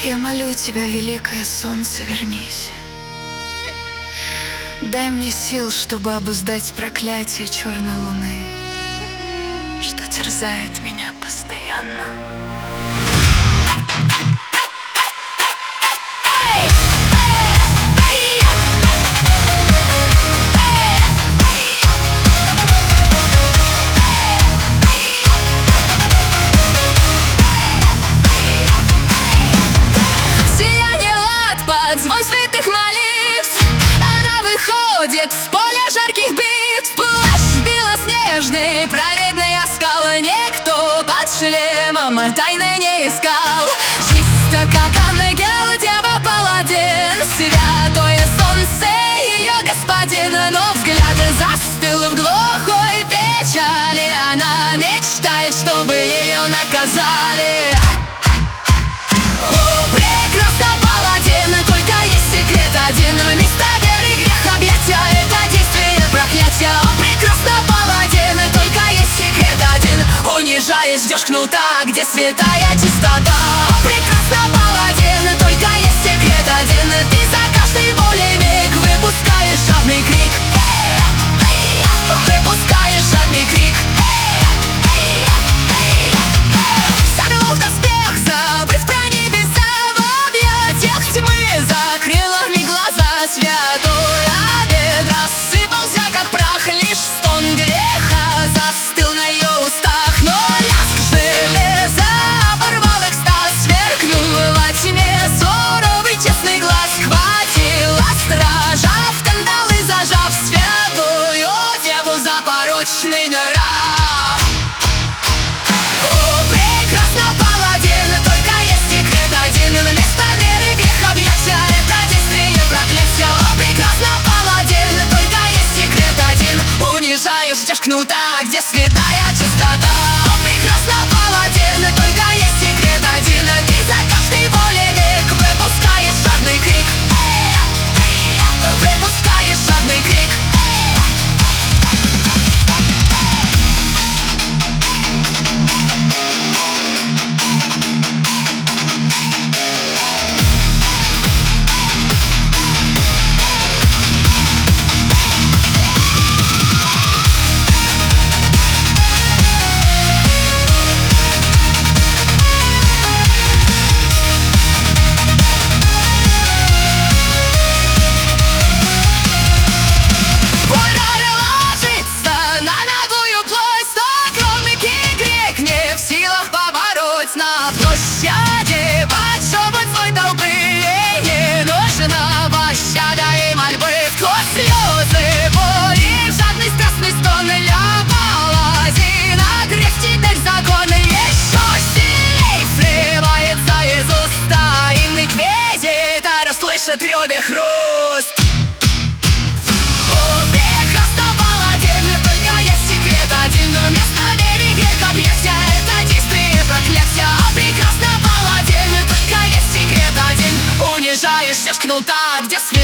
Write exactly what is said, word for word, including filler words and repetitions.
Я молю тебя, великое солнце, вернись. Дай мне сил, чтобы обуздать проклятие черной луны, что терзает меня постоянно. Звон святых молитв, она выходит в поле жарких битв. Плащ белоснежный, праведный оскал, никто под шлемом тайны не искал. Чисто как ангел, дева паладин, святое солнце, ее господин. Но взгляд застыл в глухой печали, она мечтает, чтобы ее наказали. Один вместо веры грех, объятия — это действие проклятия. О, прекрасно, паладин, только есть секрет один: унижаясь, ждешь кнута, где святая чистота. О, прекрасно, паладин, только есть секрет один: ты за каждый более миг выпускаешь жадный крик. Выпускаешь жадный крик. Согнул в доспех, забыв про небеса, в объятиях тьмы закрыла святой обед. Рассыпался, как прах, лишь стон греха застыл на ее устах. Но лязг железа оборвал экстаз, сверкнул во тьме суровый честный глаз. Хватила стража в кандалы, зажав святую деву за порочный нрав. О, прекрасно, паладин, только есть секрет один: вместо веры грех, объятия — это действие проклятия. О, прекрасно, паладин, только есть секрет один: унижаешь, ждешь кнута, где святая чистота. О, прекрасно, паладин, только есть секрет один: ты за каждый более век выпускаешь жадный крик. Выпускаешь жадный крик. На площади большого свой толпы не нужна пощада и мольбы. Сквозь слезы, боли, жадный страстный стон для паладина. Грех теперь закон еще сильней срывается из уста. Инквизитор слышит рёбе хруст. О, прекрасно, паладин, только есть секрет один: вместо веры грех, объятия — это действие проклятия. О, прекрасно, паладин, только есть секрет один: унижаешь, ждешь кнута, где свет.